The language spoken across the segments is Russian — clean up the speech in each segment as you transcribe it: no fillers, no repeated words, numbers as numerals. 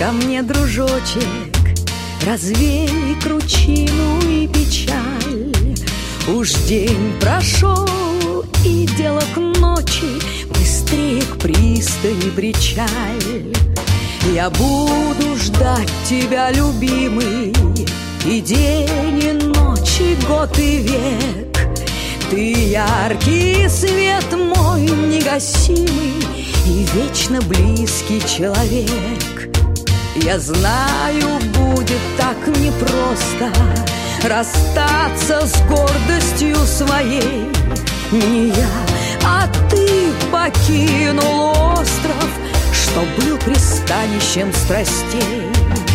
ко мне, дружочек, развей кручину и печаль. Уж день прошел, и дело к ночи, быстрее к пристани причаль. Я буду ждать тебя, любимый, и день, и ночь, и год, и век. Ты яркий свет мой негасимый и вечно близкий человек. Я знаю, будет так непросто расстаться с гордостью своей. Не я, а ты покинул остров, что был пристанищем страстей.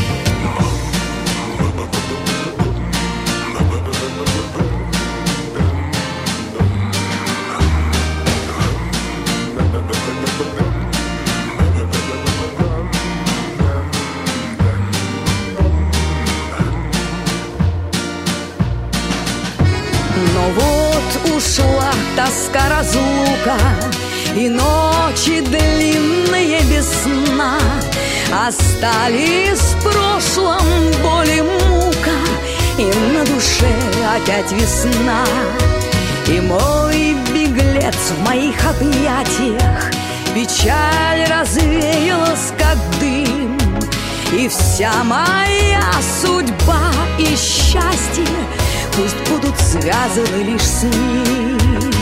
Но вот ушла тоска разлука, и ночи длинные без сна. Остались в прошлом боль и мука, и на душе опять весна. И мой беглец в моих объятиях печаль развеялась, как дым. И вся моя судьба и счастье пусть будут связаны лишь с ним.